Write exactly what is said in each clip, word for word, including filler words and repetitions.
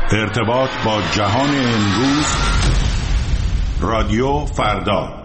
ارتباط با جهان امروز، رادیو فردا.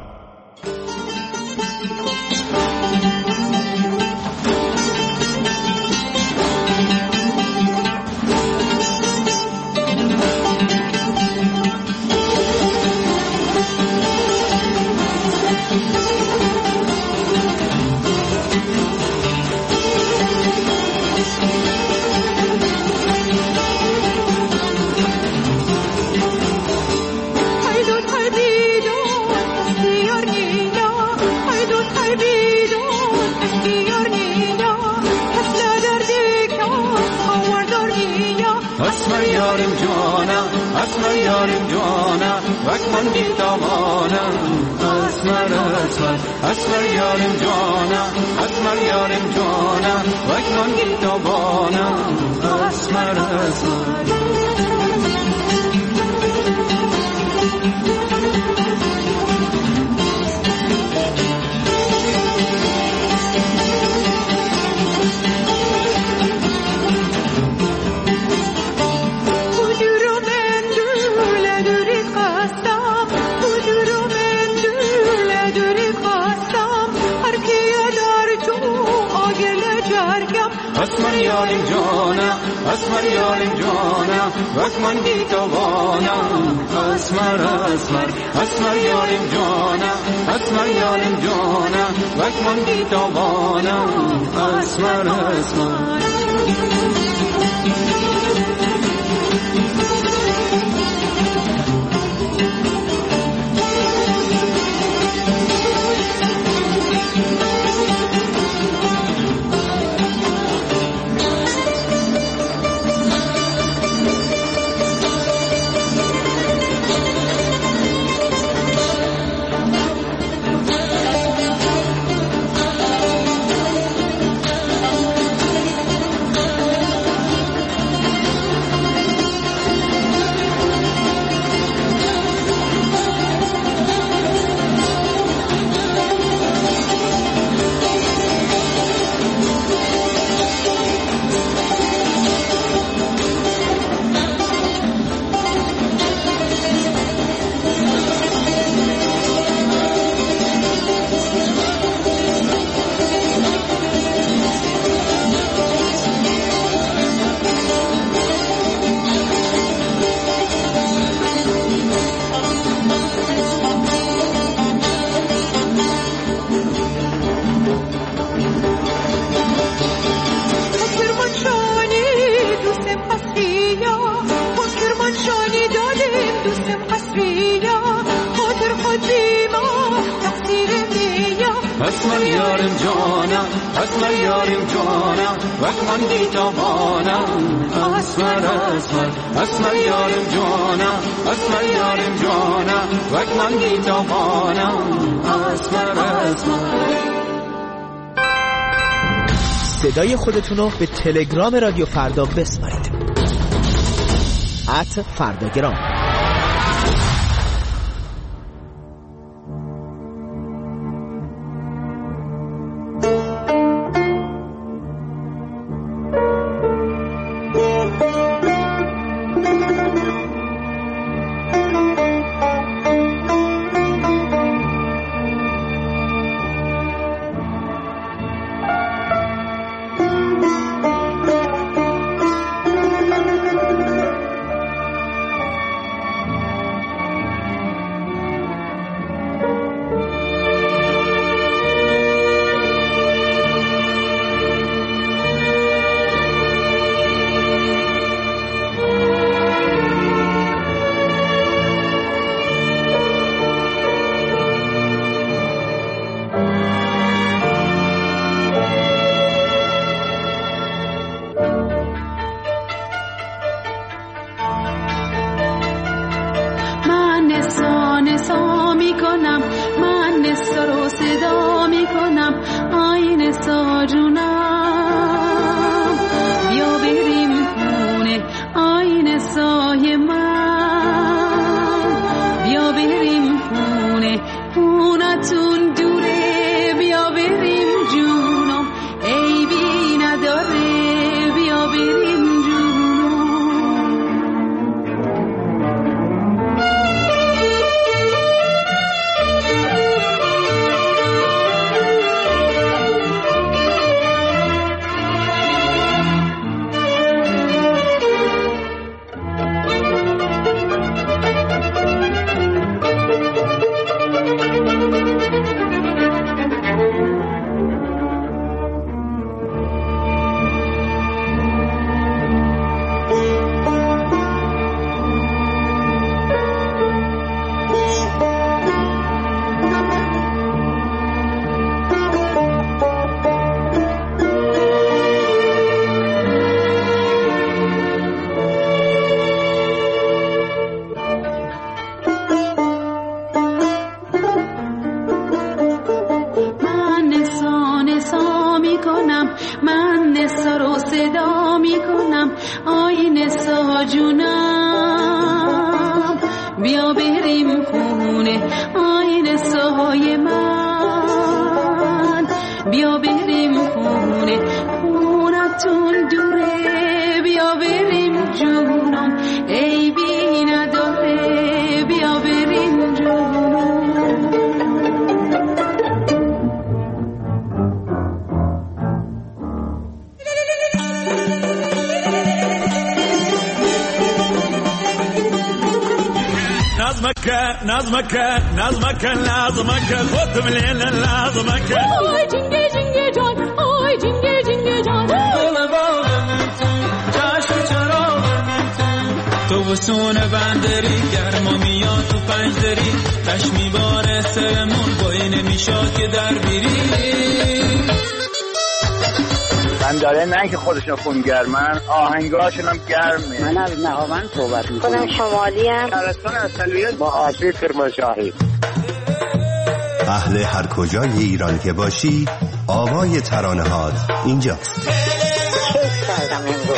اسمر یارم جانم اسمر یارم جانم وقت من بیتوانم اسمر اسمر اسمر یارم جانم اسمر یارم جانم وقت من بیتوانم اسمر اسمر اسمر یارم جانم اسمر یارم جانم وقت من بیتوانم اسمر اسمر اسمر یارم جانم اسمر یارم جانم وقت من بیتوانم اسمر اسمر اسمر یارم جانم اسمر یارم جانم وقت من بیتوانم اسمر اسمر اسمر یارم جانم اسمر یارم جانم وقت من بیتوانم اسمر اسمر. صدای خودتونو به تلگرام رادیو فردا بسپارید. ات فرداگرام. ساها جونم بیا بریم خونه آین ساهای من بیا بریم خونه خونتون دوره بیا بریم جونم ای بی نداره بیا بریم جونم نظمك نظمك نظمك لازمك خذ من الليل لازمك آی جنگه جنگه جان آی جنگه جنگه جان دل باغم تو چشم چراغم تو تو وسون بندری گرما میاد تو پنجدری تش میباره سرمون بایی نمیشاد که در بیری من داره نه که خودشون خون گرمن آهنگاشون هم گرمه. من از نهاوند صحبت میکنم. خودم شمالی هم شهرستان اصلیت با آشی کرمانشاهی. اهل هر کجای ایران که باشی آوای ترانه هات اینجاست. کیف کردم امروز.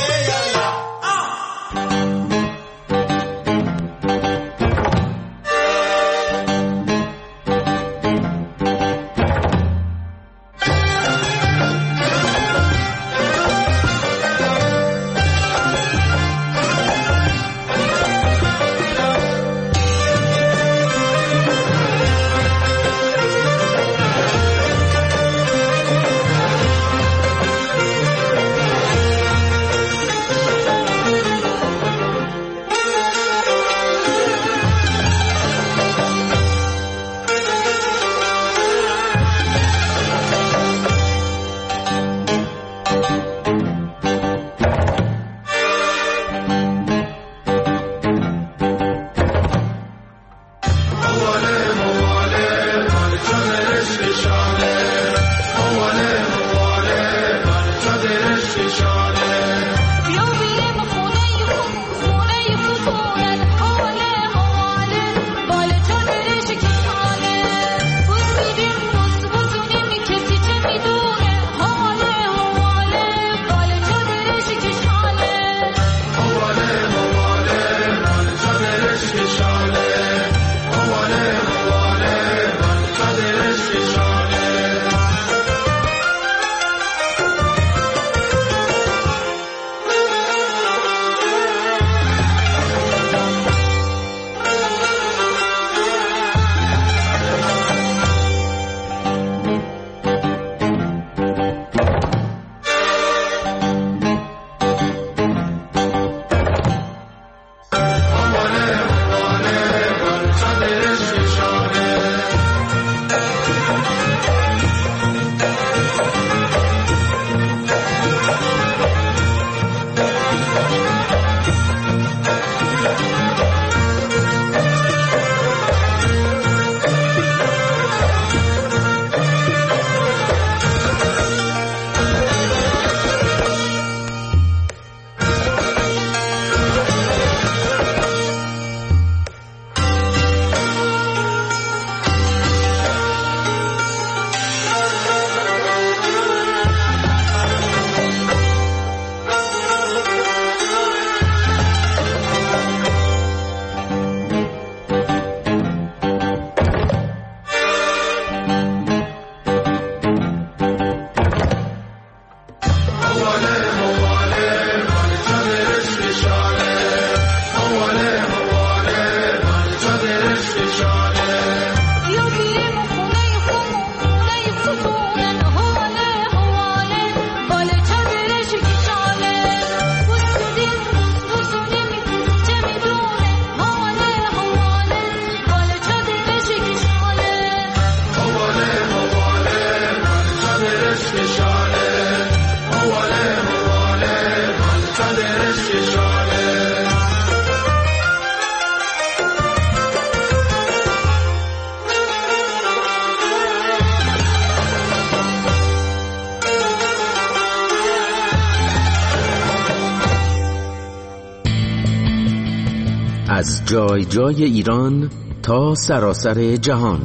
از جای جای ایران تا سراسر جهان،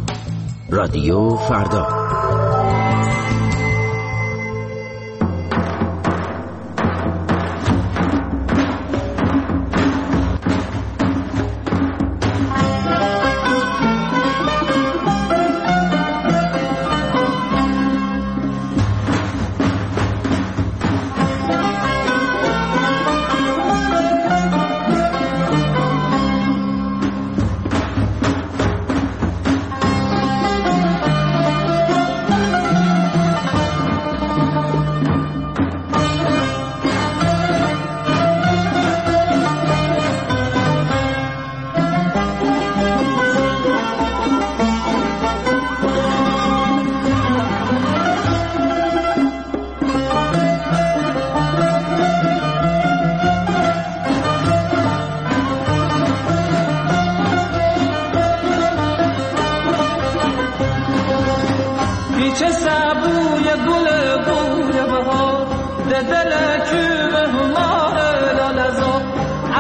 رادیو فردا.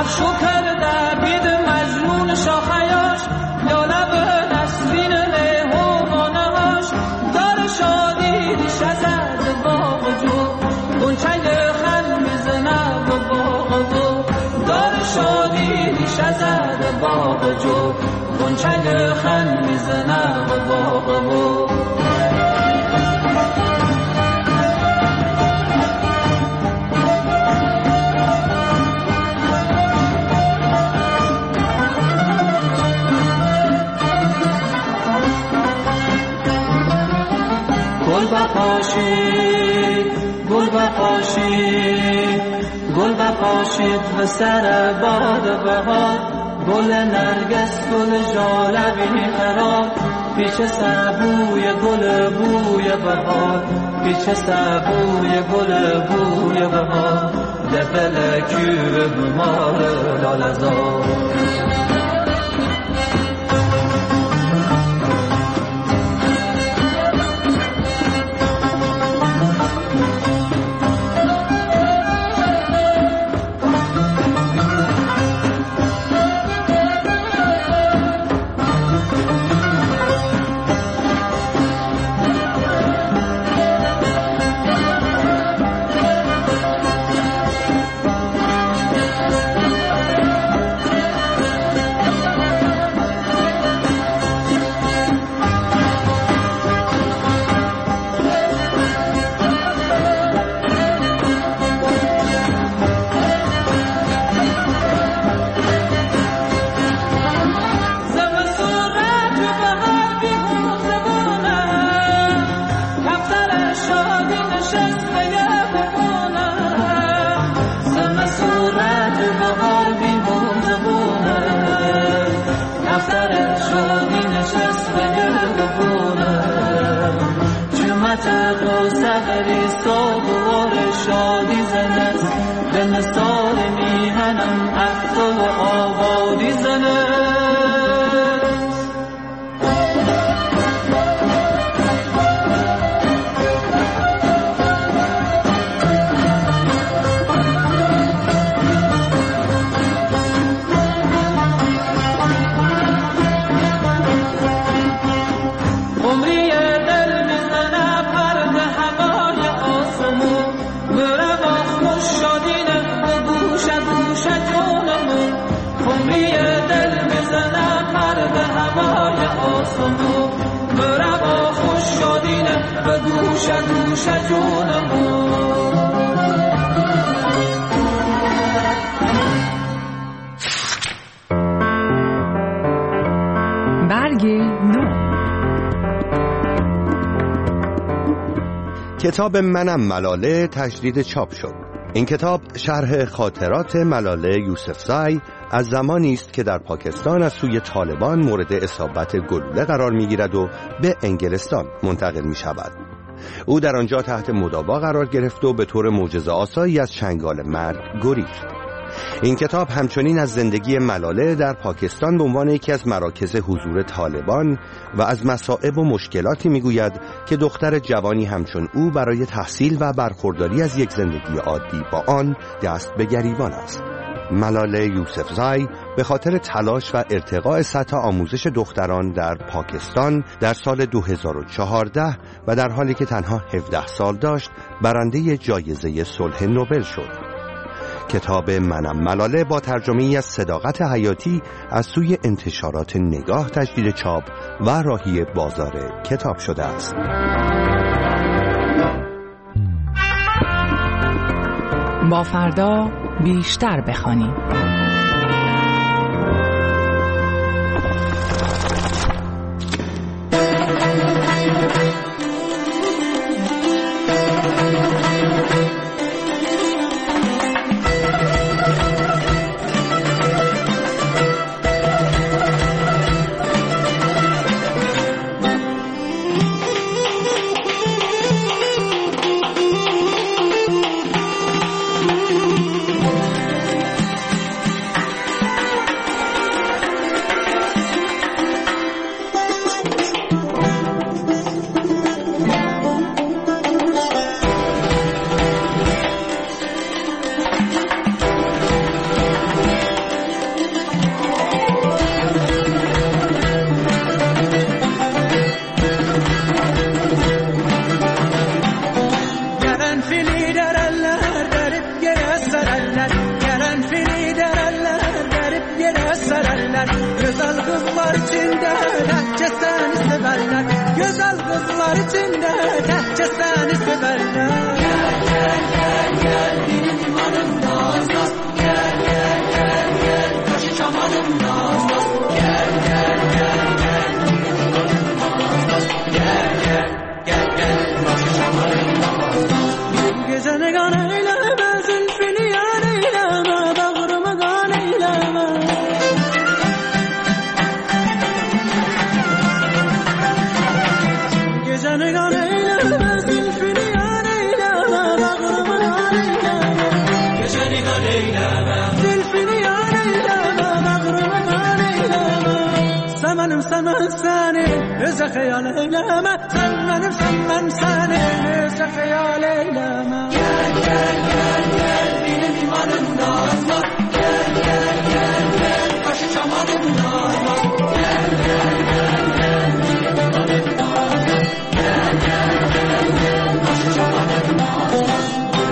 افشو کرده بید مجنون شاخیاش یا لب نسرین مهمانه هاش دار شادی ریشه زد باغ جو گنچه خن میزنه به باغ و دار شادی ریشه زد باغ جو گنچه خن میزنه به باغ و گل بپاشید گل بپاشید گل بپاشید به سر باد بهار گل نرگس گل ژالبی خراب پیش سبوی گل بوی بهار پیش سبوی گل بوی بهار دفل کیو بمار لالزار شادی زنست به مثال میهنم عفت و آبادی زنست برا خوش شدینه به گوش گوش جونمو برگ نو. کتاب منم ملاله تجدید چاپ شد. این کتاب شرح خاطرات ملاله یوسفزای از زمانی است که در پاکستان از سوی طالبان مورد اصابت گلوله قرار می‌گیرد و به انگلستان منتقل می‌شود. او در آنجا تحت مداوا قرار گرفت و به طور معجزه‌آسایی از چنگال مرگ گریخت. این کتاب همچنین از زندگی ملاله در پاکستان به عنوان یکی از مراکز حضور طالبان و از مصائب و مشکلاتی میگوید که دختر جوانی همچون او برای تحصیل و برخورداری از یک زندگی عادی با آن دست به گریبان است. ملاله یوسفزای به خاطر تلاش و ارتقاء سطح آموزش دختران در پاکستان در سال دو هزار و چهارده و در حالی که تنها هفده سال داشت برنده جایزه صلح نوبل شد. کتاب منم ملاله با ترجمه‌ای از صداقت حیاتی از سوی انتشارات نگاه تجدید چاپ و راهی بازار کتاب شده است. با فردا بیشتر بخوانیم. سمنم سمن سنه از خیال ایلما سمنم سمن سنه از خیال ایلما گل گل گل گل دین میمانم نازم گل گل گل گل باش شمالم نازم گل گل گل گل دین میمانم نازم گل گل گل گل باش شمالم نازم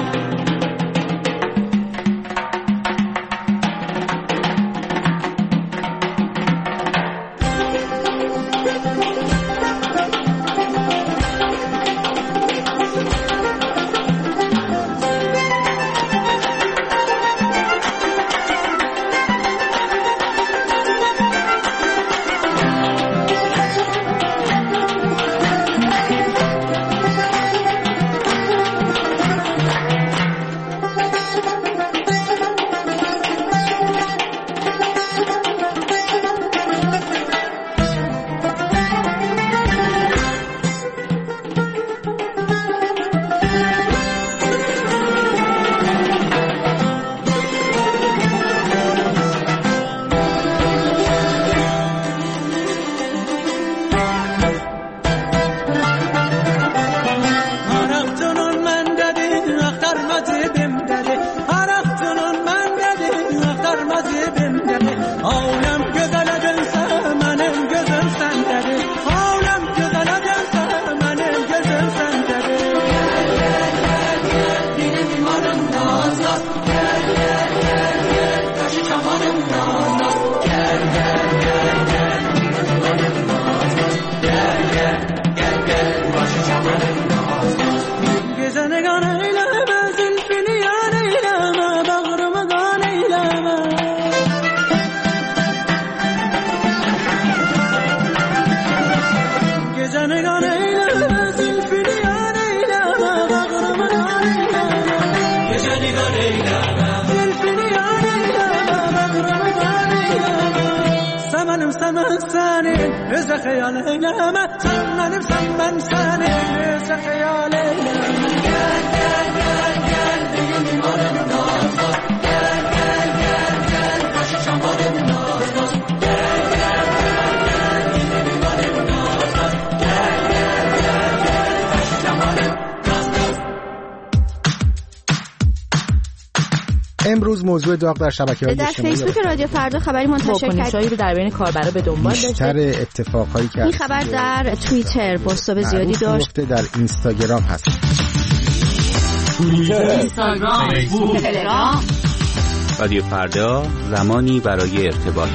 امروز موضوع داغ در شبکه‌های اجتماعی در فیسبوک رادیو فردا خبری منتشر کرد رو در بین کاربرا به دنبال داشته. بیشتر اتفاقایی که این خبر در توییتر پست‌های زیادی داشت. در اینستاگرام هست. توییتر، اینستاگرام، فیسبوک، تلگرام. رادیو فردا، زمانی برای ارتباط.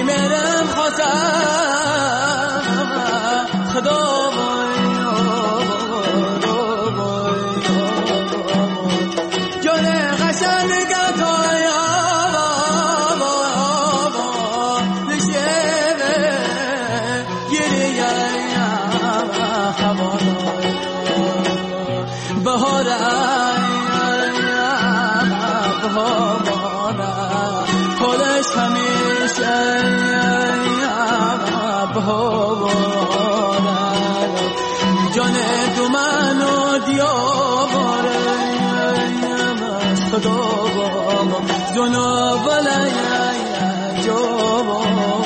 میرم خواستم خدا جان قشنگ تویا نشوه گریه بهاره بهاره حالش همیشه بهاره جان تو منو دیاره خدا بابا جنا ولی جواب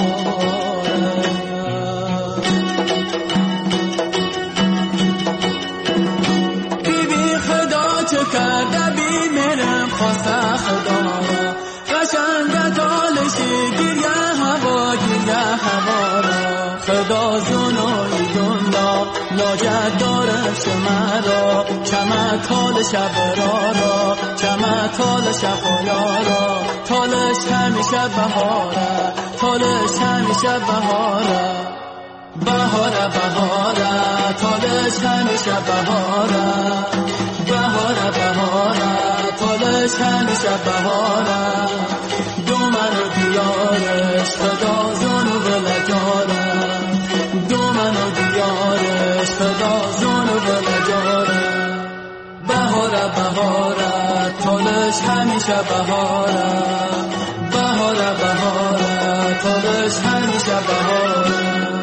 کرده بی میرم خواسته خدا را قشنگ دالشی گیریه هوا گیریه هوا را خدا زنوی دنیا لاجت داره شما را چمه تال شب را را چمه تال شفایا را تالش همیشه بهاره تالش همیشه بهاره بهاره بهاره تالش همیشه بهاره بهاره بهاره تالش همیشه بهاره دومن و دیارش خدا زن و بلجاره دومن و دیارش خدا زن و بلجاره بهاره بهاره تالش همیشه بهاره بهاره بهاره تالش همیشه بهاره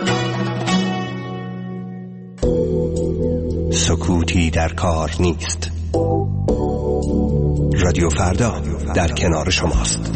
سکوتی در کار نیست. رادیو فردا در کنار شماست.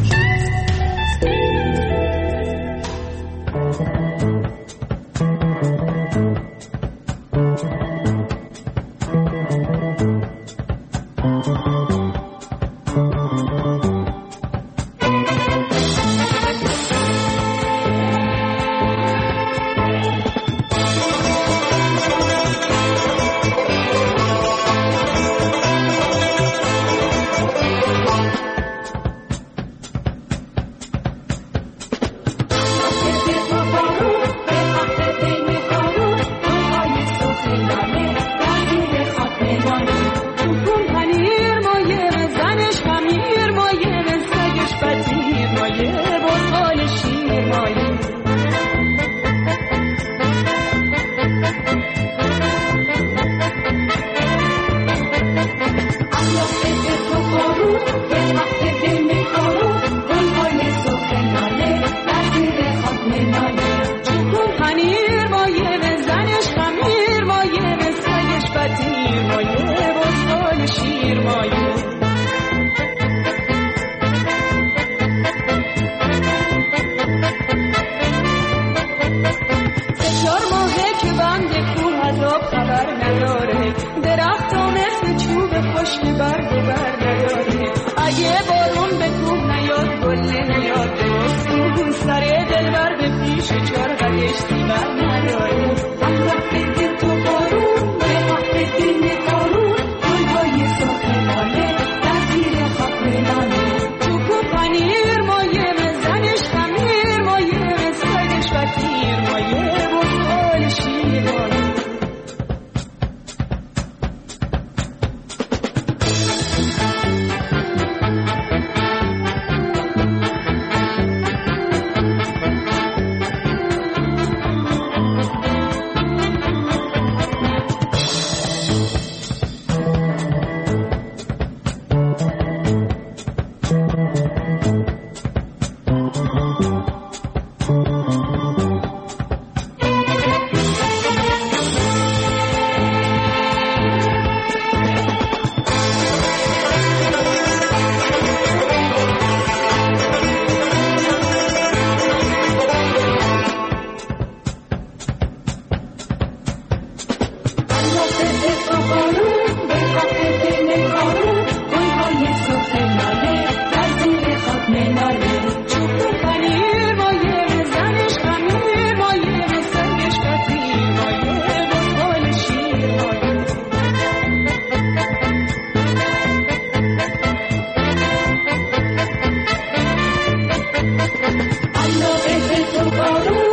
بارون